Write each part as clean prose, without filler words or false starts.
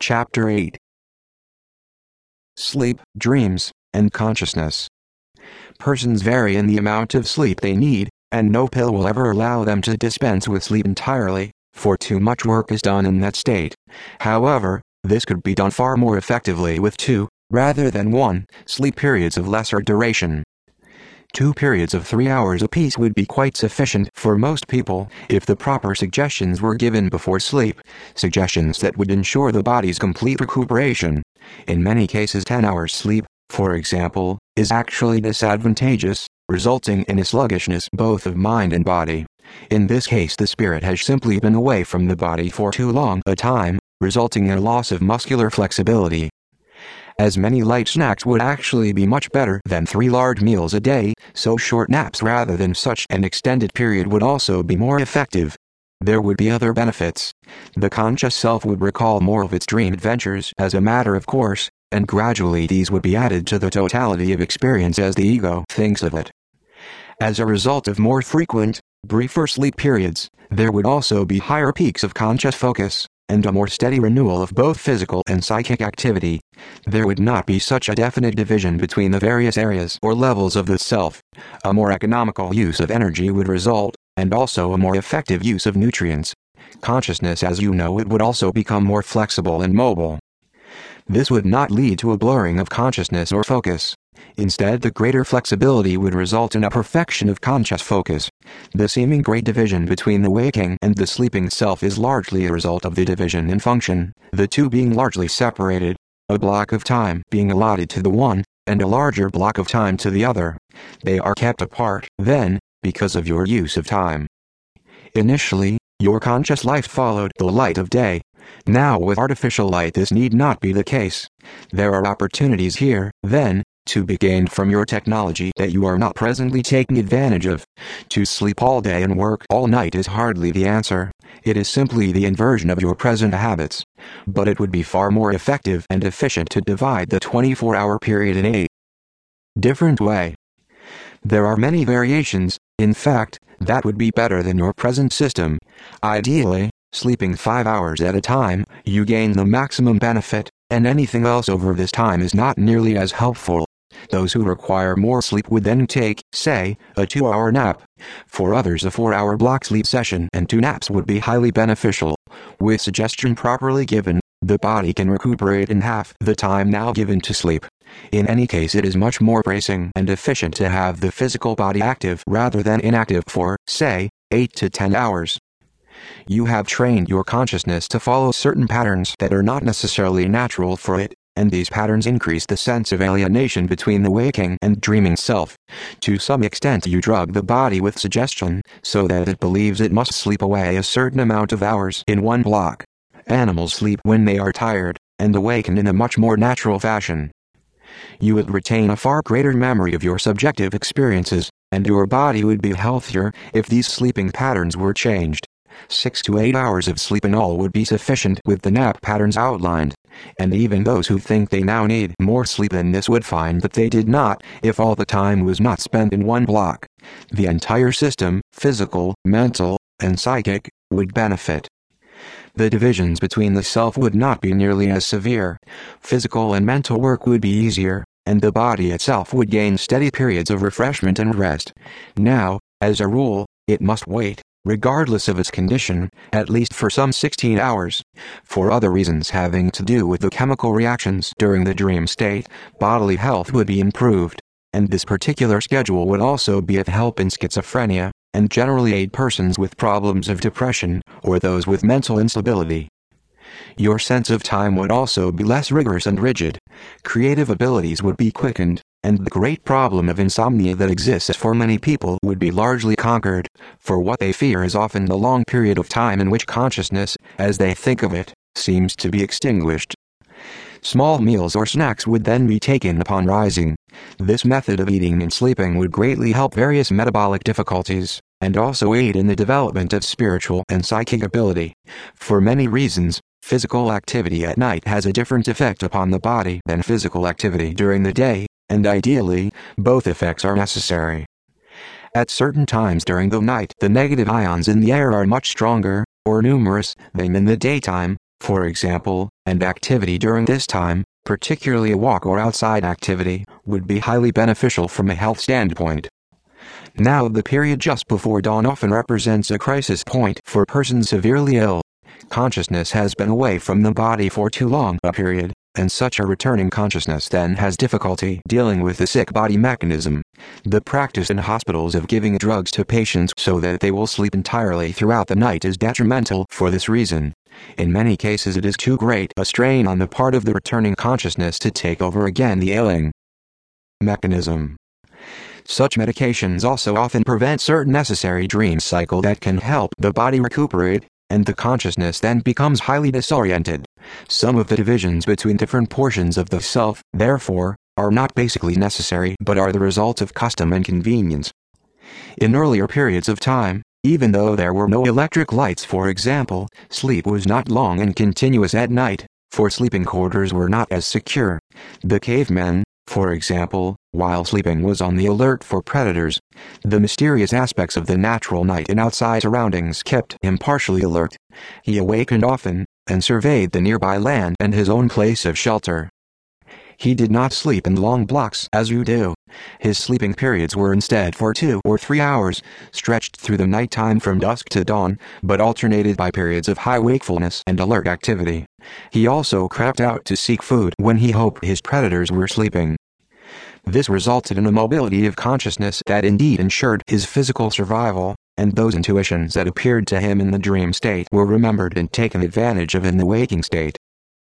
Chapter 8. Sleep, Dreams, and Consciousness. Persons vary in the amount of sleep they need, and no pill will ever allow them to dispense with sleep entirely, for too much work is done in that state. However, this could be done far more effectively with 2, rather than 1, sleep periods of lesser duration. 2 periods of 3 hours apiece would be quite sufficient for most people if the proper suggestions were given before sleep, suggestions that would ensure the body's complete recuperation. In many cases 10 hours sleep, for example, is actually disadvantageous, resulting in a sluggishness both of mind and body. In this case the spirit has simply been away from the body for too long a time, resulting in a loss of muscular flexibility. As many light snacks would actually be much better than 3 large meals a day, so short naps rather than such an extended period would also be more effective. There would be other benefits. The conscious self would recall more of its dream adventures as a matter of course, and gradually these would be added to the totality of experience as the ego thinks of it. As a result of more frequent, briefer sleep periods, there would also be higher peaks of conscious focus, and a more steady renewal of both physical and psychic activity. There would not be such a definite division between the various areas or levels of the self. A more economical use of energy would result, and also a more effective use of nutrients. Consciousness as you know it would also become more flexible and mobile. This would not lead to a blurring of consciousness or focus. Instead, the greater flexibility would result in a perfection of conscious focus. The seeming great division between the waking and the sleeping self is largely a result of the division in function, the two being largely separated, a block of time being allotted to the one, and a larger block of time to the other. They are kept apart, then, because of your use of time. Initially, your conscious life followed the light of day. Now with artificial light this need not be the case. There are opportunities here, then, to be gained from your technology that you are not presently taking advantage of. To sleep all day and work all night is hardly the answer. It is simply the inversion of your present habits. But it would be far more effective and efficient to divide the 24-hour period in a different way. There are many variations, in fact, that would be better than your present system. Ideally, sleeping 5 hours at a time, you gain the maximum benefit, and anything else over this time is not nearly as helpful. Those who require more sleep would then take, say, a 2-hour nap. For others a 4-hour block sleep session and 2 naps would be highly beneficial. With suggestion properly given, the body can recuperate in half the time now given to sleep. In any case it is much more bracing and efficient to have the physical body active rather than inactive for, say, 8 to 10 hours. You have trained your consciousness to follow certain patterns that are not necessarily natural for it, and these patterns increase the sense of alienation between the waking and dreaming self. To some extent you drug the body with suggestion, so that it believes it must sleep away a certain amount of hours in one block. Animals sleep when they are tired, and awaken in a much more natural fashion. You would retain a far greater memory of your subjective experiences, and your body would be healthier if these sleeping patterns were changed. 6 to 8 hours of sleep in all would be sufficient with the nap patterns outlined, and even those who think they now need more sleep than this would find that they did not if all the time was not spent in one block. The entire system, physical, mental, and psychic, would benefit. The divisions between the self would not be nearly as severe. Physical and mental work would be easier, and the body itself would gain steady periods of refreshment and rest. Now, as a rule, it must wait, regardless of its condition, at least for some 16 hours. For other reasons having to do with the chemical reactions during the dream state, bodily health would be improved, and this particular schedule would also be of help in schizophrenia, and generally aid persons with problems of depression, or those with mental instability. Your sense of time would also be less rigorous and rigid. Creative abilities would be quickened, and the great problem of insomnia that exists for many people would be largely conquered, for what they fear is often the long period of time in which consciousness, as they think of it, seems to be extinguished. Small meals or snacks would then be taken upon rising. This method of eating and sleeping would greatly help various metabolic difficulties, and also aid in the development of spiritual and psychic ability. For many reasons, physical activity at night has a different effect upon the body than physical activity during the day, and ideally, both effects are necessary. At certain times during the night the negative ions in the air are much stronger, or numerous, than in the daytime. for example, and activity during this time, particularly a walk or outside activity, would be highly beneficial from a health standpoint. Now, the period just before dawn often represents a crisis point for persons severely ill. Consciousness has been away from the body for too long a period, and such a returning consciousness then has difficulty dealing with the sick body mechanism. The practice in hospitals of giving drugs to patients so that they will sleep entirely throughout the night is detrimental for this reason. In many cases it is too great a strain on the part of the returning consciousness to take over again the ailing mechanism. Such medications also often prevent certain necessary dream cycle that can help the body recuperate, and the consciousness then becomes highly disoriented. Some of the divisions between different portions of the self, therefore, are not basically necessary but are the result of custom and convenience. In earlier periods of time, even though there were no electric lights for example, sleep was not long and continuous at night, for sleeping quarters were not as secure. The caveman, for example, while sleeping was on the alert for predators. The mysterious aspects of the natural night and outside surroundings kept him partially alert. He awakened often, and surveyed the nearby land and his own place of shelter. He did not sleep in long blocks as you do. His sleeping periods were instead for 2 or 3 hours, stretched through the night time from dusk to dawn, but alternated by periods of high wakefulness and alert activity. He also crept out to seek food when he hoped his predators were sleeping. This resulted in a mobility of consciousness that indeed ensured his physical survival, and those intuitions that appeared to him in the dream state were remembered and taken advantage of in the waking state.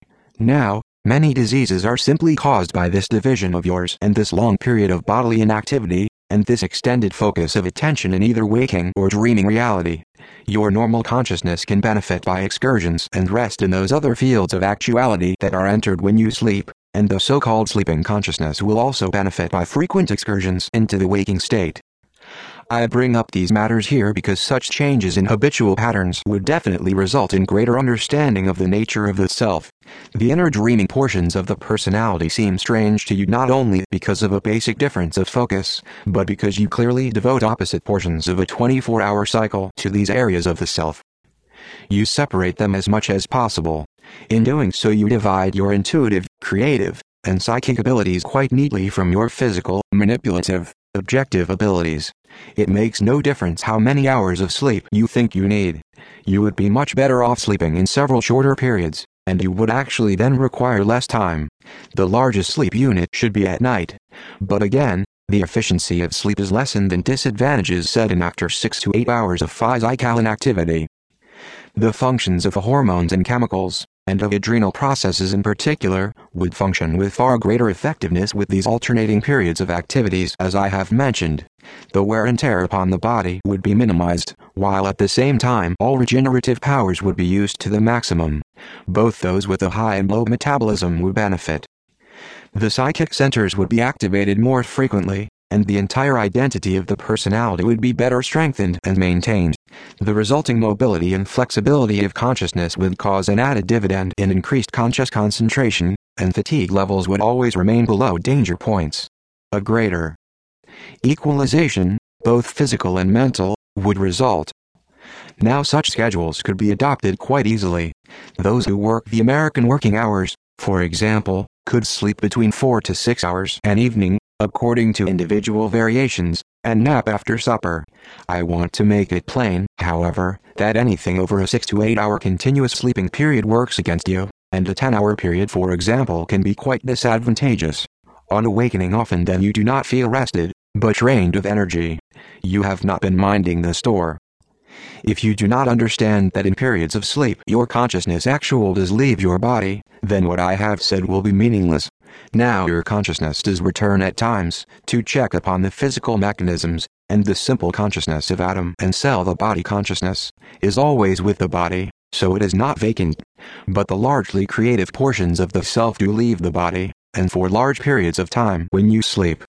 Now, many diseases are simply caused by this division of yours and this long period of bodily inactivity, and this extended focus of attention in either waking or dreaming reality. Your normal consciousness can benefit by excursions and rest in those other fields of actuality that are entered when you sleep, and the so-called sleeping consciousness will also benefit by frequent excursions into the waking state. I bring up these matters here because such changes in habitual patterns would definitely result in greater understanding of the nature of the self. The inner dreaming portions of the personality seem strange to you not only because of a basic difference of focus, but because you clearly devote opposite portions of a 24-hour cycle to these areas of the self. You separate them as much as possible. In doing so you divide your intuitive, creative, and psychic abilities quite neatly from your physical, manipulative, objective abilities. It makes no difference how many hours of sleep you think you need. You would be much better off sleeping in several shorter periods, and you would actually then require less time. The largest sleep unit should be at night. But again, the efficiency of sleep is lessened and disadvantages set in after 6 to 8 hours of physicalline activity. The functions of the hormones and chemicals, and of adrenal processes in particular, would function with far greater effectiveness with these alternating periods of activities as I have mentioned. The wear and tear upon the body would be minimized, while at the same time all regenerative powers would be used to the maximum. Both those with a high and low metabolism would benefit. The psychic centers would be activated more frequently, and the entire identity of the personality would be better strengthened and maintained. The resulting mobility and flexibility of consciousness would cause an added dividend in increased conscious concentration, and fatigue levels would always remain below danger points. A greater equalization, both physical and mental, would result. Now such schedules could be adopted quite easily. Those who work the American working hours, for example, could sleep between 4 to 6 hours an evening, according to individual variations, and nap after supper. I want to make it plain, however, that anything over a 6 to 8 hour continuous sleeping period works against you, and a 10-hour period for example can be quite disadvantageous. On awakening often then you do not feel rested, but drained of energy. You have not been minding the store. If you do not understand that in periods of sleep your consciousness actually does leave your body, then what I have said will be meaningless. Now your consciousness does return at times, to check upon the physical mechanisms, and the simple consciousness of atom and cell, the body consciousness, is always with the body, so it is not vacant. But the largely creative portions of the self do leave the body, and for large periods of time when you sleep.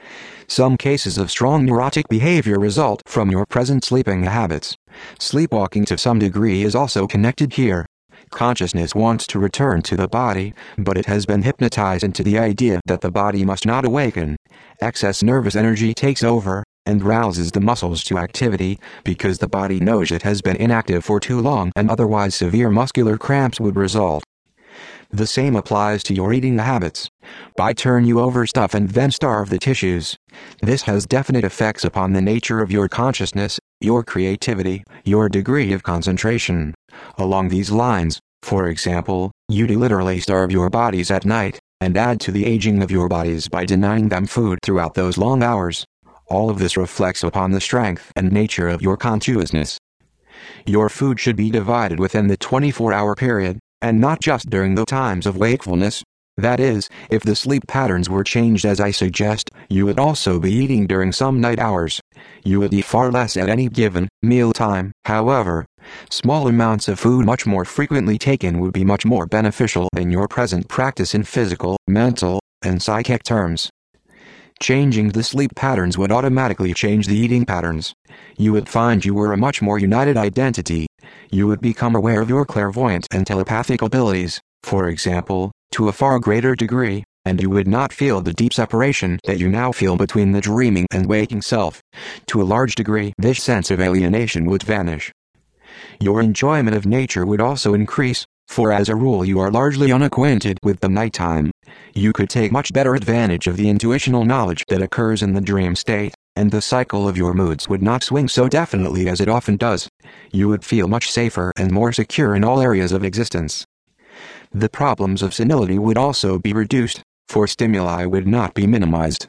Some cases of strong neurotic behavior result from your present sleeping habits. Sleepwalking to some degree is also connected here. Consciousness wants to return to the body, but it has been hypnotized into the idea that the body must not awaken. Excess nervous energy takes over, and rouses the muscles to activity, because the body knows it has been inactive for too long and otherwise severe muscular cramps would result. The same applies to your eating habits. By turn you overstuff and then starve the tissues. This has definite effects upon the nature of your consciousness, your creativity, your degree of concentration. Along these lines, for example, you do literally starve your bodies at night, and add to the aging of your bodies by denying them food throughout those long hours. All of this reflects upon the strength and nature of your consciousness. Your food should be divided within the 24-hour period, and not just during the times of wakefulness. That is, if the sleep patterns were changed as I suggest, you would also be eating during some night hours. You would eat far less at any given meal time. However, small amounts of food much more frequently taken would be much more beneficial in your present practice in physical, mental, and psychic terms. Changing the sleep patterns would automatically change the eating patterns. You would find you were a much more united identity. You would become aware of your clairvoyant and telepathic abilities, for example, to a far greater degree, and you would not feel the deep separation that you now feel between the dreaming and waking self. To a large degree, this sense of alienation would vanish. Your enjoyment of nature would also increase, for as a rule you are largely unacquainted with the nighttime. You could take much better advantage of the intuitional knowledge that occurs in the dream state, and the cycle of your moods would not swing so definitely as it often does. You would feel much safer and more secure in all areas of existence. The problems of senility would also be reduced, for stimuli would not be minimized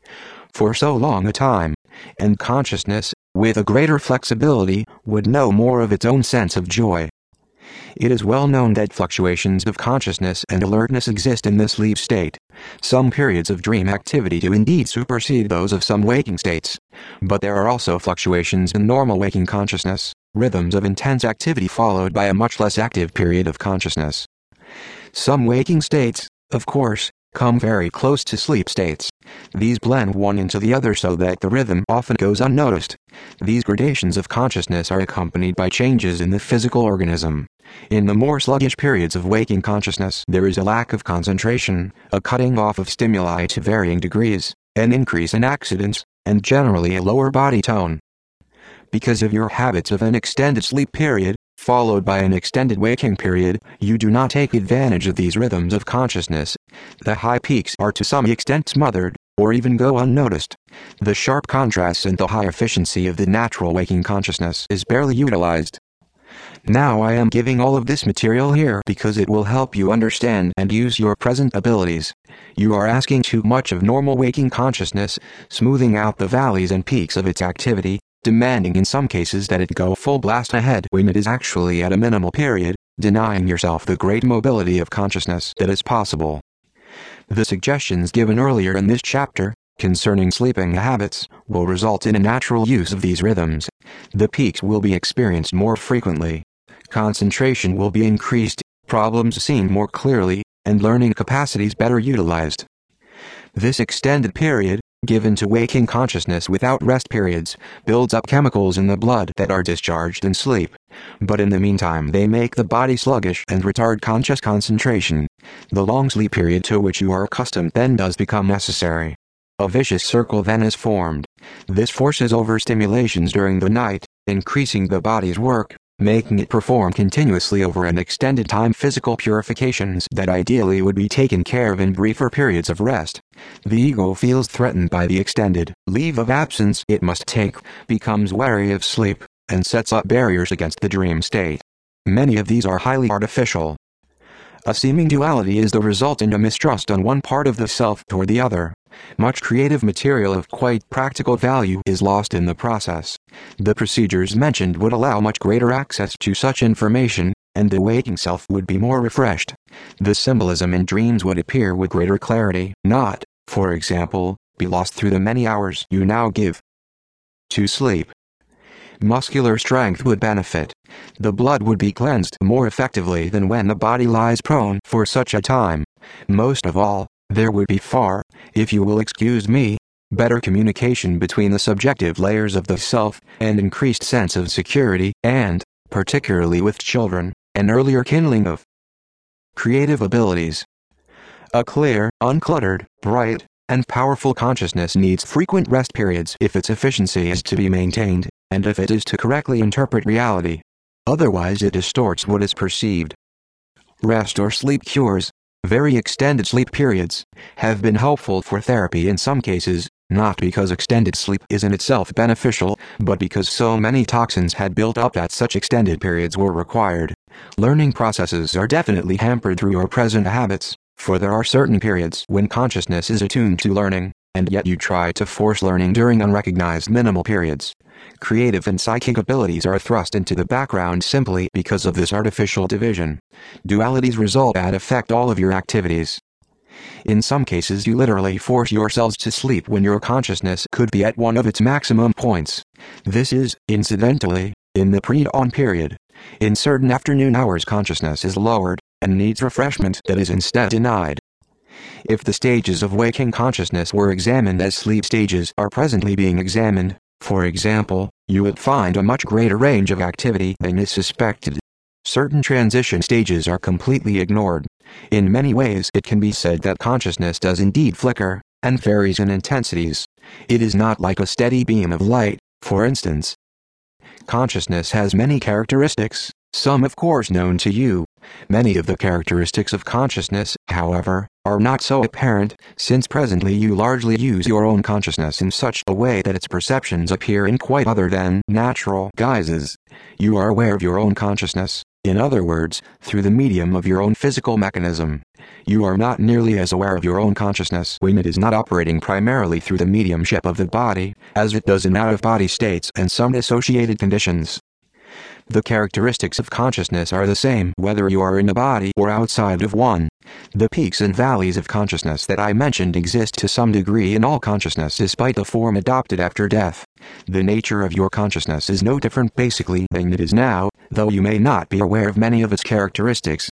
for so long a time, and consciousness, with a greater flexibility, would know more of its own sense of joy. It is well known that fluctuations of consciousness and alertness exist in the sleep state. Some periods of dream activity do indeed supersede those of some waking states. But there are also fluctuations in normal waking consciousness, rhythms of intense activity followed by a much less active period of consciousness. Some waking states, of course, come very close to sleep states. These blend one into the other so that the rhythm often goes unnoticed. These gradations of consciousness are accompanied by changes in the physical organism. In the more sluggish periods of waking consciousness, there is a lack of concentration, a cutting off of stimuli to varying degrees, an increase in accidents, and generally a lower body tone. Because of your habits of an extended sleep period, followed by an extended waking period, you do not take advantage of these rhythms of consciousness. The high peaks are to some extent smothered, or even go unnoticed. The sharp contrasts and the high efficiency of the natural waking consciousness is barely utilized. Now I am giving all of this material here because it will help you understand and use your present abilities. You are asking too much of normal waking consciousness, smoothing out the valleys and peaks of its activity, demanding in some cases that it go full blast ahead when it is actually at a minimal period, denying yourself the great mobility of consciousness that is possible. The suggestions given earlier in this chapter, concerning sleeping habits, will result in a natural use of these rhythms. The peaks will be experienced more frequently. Concentration will be increased, problems seen more clearly, and learning capacities better utilized. This extended period, given to waking consciousness without rest periods, builds up chemicals in the blood that are discharged in sleep. But in the meantime they make the body sluggish and retard conscious concentration. The long sleep period to which you are accustomed then does become necessary. A vicious circle then is formed. This forces overstimulations during the night, increasing the body's work, making it perform continuously over an extended time physical purifications that ideally would be taken care of in briefer periods of rest. The ego feels threatened by the extended leave of absence it must take, becomes wary of sleep, and sets up barriers against the dream state. Many of these are highly artificial. A seeming duality is the result in a mistrust on one part of the self toward the other. Much creative material of quite practical value is lost in the process. The procedures mentioned would allow much greater access to such information, and the waking self would be more refreshed. The symbolism in dreams would appear with greater clarity, not, for example, be lost through the many hours you now give to sleep. Muscular strength would benefit. The blood would be cleansed more effectively than when the body lies prone for such a time. Most of all, there would be far, if you will excuse me, better communication between the subjective layers of the self, and increased sense of security, and, particularly with children, an earlier kindling of creative abilities. A clear, uncluttered, bright, and powerful consciousness needs frequent rest periods if its efficiency is to be maintained, and if it is to correctly interpret reality. Otherwise it distorts what is perceived. Rest or sleep cures, very extended sleep periods, have been helpful for therapy in some cases, not because extended sleep is in itself beneficial, but because so many toxins had built up that such extended periods were required. Learning processes are definitely hampered through your present habits, for there are certain periods when consciousness is attuned to learning, and yet you try to force learning during unrecognized minimal periods. Creative and psychic abilities are thrust into the background simply because of this artificial division. Dualities result that affect all of your activities. In some cases you literally force yourselves to sleep when your consciousness could be at one of its maximum points. This is, incidentally, in the pre-dawn period. In certain afternoon hours consciousness is lowered, and needs refreshment that is instead denied. If the stages of waking consciousness were examined as sleep stages are presently being examined, for example, you would find a much greater range of activity than is suspected. Certain transition stages are completely ignored. In many ways it can be said that consciousness does indeed flicker, and varies in intensities. It is not like a steady beam of light, for instance. Consciousness has many characteristics, some of course known to you. Many of the characteristics of consciousness, however, are not so apparent, since presently you largely use your own consciousness in such a way that its perceptions appear in quite other than natural guises. You are aware of your own consciousness, in other words, through the medium of your own physical mechanism. You are not nearly as aware of your own consciousness when it is not operating primarily through the mediumship of the body, as it does in out-of-body states and some associated conditions. The characteristics of consciousness are the same whether you are in a body or outside of one. The peaks and valleys of consciousness that I mentioned exist to some degree in all consciousness despite the form adopted after death. The nature of your consciousness is no different basically than it is now, though you may not be aware of many of its characteristics.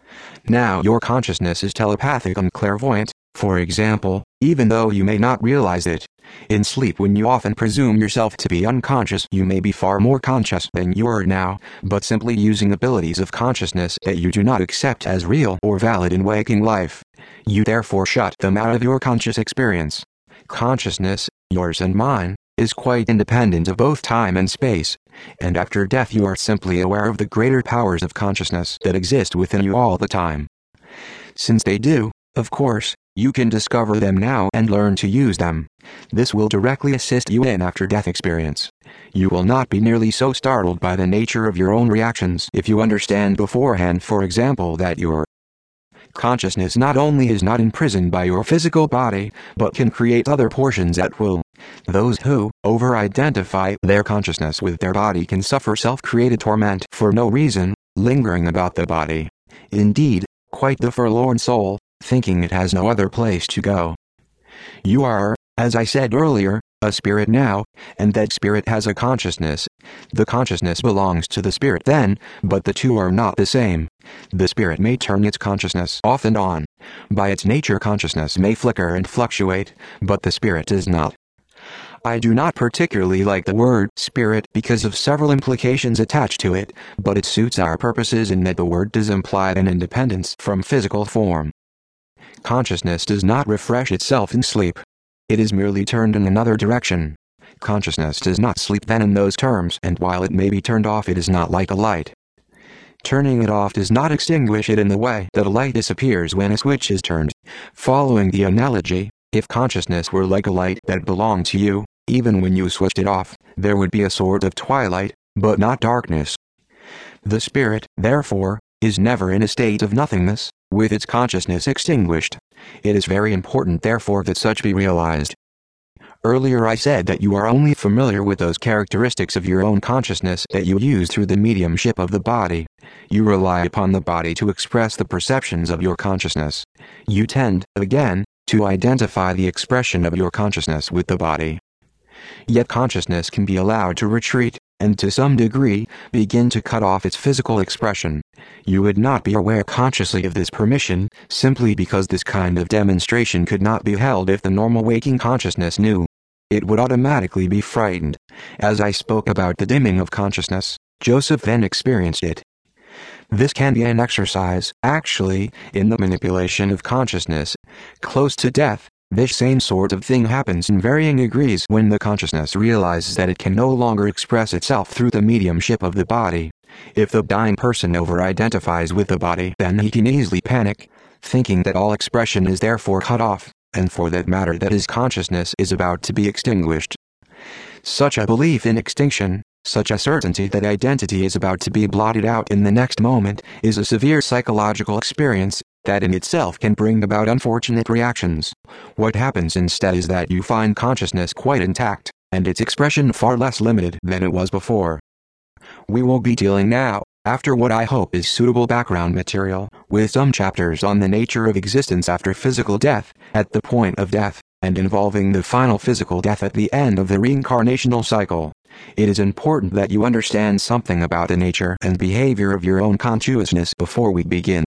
Now your consciousness is telepathic and clairvoyant, for example, even though you may not realize it. In sleep when you often presume yourself to be unconscious you may be far more conscious than you are now, but simply using abilities of consciousness that you do not accept as real or valid in waking life. You therefore shut them out of your conscious experience. Consciousness, yours and mine, is quite independent of both time and space, and after death you are simply aware of the greater powers of consciousness that exist within you all the time. Since they do, of course, you can discover them now and learn to use them. This will directly assist you in after-death experience. You will not be nearly so startled by the nature of your own reactions if you understand beforehand, for example, that your consciousness not only is not imprisoned by your physical body, but can create other portions at will. Those who over-identify their consciousness with their body can suffer self-created torment for no reason, lingering about the body. Indeed, quite the forlorn soul, thinking it has no other place to go. You are, as I said earlier, a spirit now, and that spirit has a consciousness. The consciousness belongs to the spirit then, but the two are not the same. The spirit may turn its consciousness off and on. By its nature consciousness may flicker and fluctuate, but the spirit does not. I do not particularly like the word spirit because of several implications attached to it, but it suits our purposes in that the word does imply an independence from physical form. Consciousness does not refresh itself in sleep. It is merely turned in another direction. Consciousness does not sleep then in those terms, and while it may be turned off it is not like a light. Turning it off does not extinguish it in the way that a light disappears when a switch is turned. Following the analogy, if consciousness were like a light that belonged to you, even when you switched it off, there would be a sort of twilight, but not darkness. The spirit, therefore, is never in a state of nothingness, with its consciousness extinguished. It is very important therefore that such be realized. Earlier I said that you are only familiar with those characteristics of your own consciousness that you use through the mediumship of the body. You rely upon the body to express the perceptions of your consciousness. You tend, again, to identify the expression of your consciousness with the body. Yet consciousness can be allowed to retreat, and to some degree, begin to cut off its physical expression. You would not be aware consciously of this permission, simply because this kind of demonstration could not be held if the normal waking consciousness knew. It would automatically be frightened. As I spoke about the dimming of consciousness, Joseph then experienced it. This can be an exercise, actually, in the manipulation of consciousness. Close to death, This same sort of thing happens in varying degrees when the consciousness realizes that it can no longer express itself through the mediumship of the body. If the dying person over-identifies with the body, then he can easily panic, thinking that all expression is therefore cut off, and for that matter that his consciousness is about to be extinguished. Such a belief in extinction, such a certainty that identity is about to be blotted out in the next moment, is a severe psychological experience that in itself can bring about unfortunate reactions. What happens instead is that you find consciousness quite intact, and its expression far less limited than it was before. We will be dealing now, after what I hope is suitable background material, with some chapters on the nature of existence after physical death, at the point of death, and involving the final physical death at the end of the reincarnational cycle. It is important that you understand something about the nature and behavior of your own consciousness before we begin.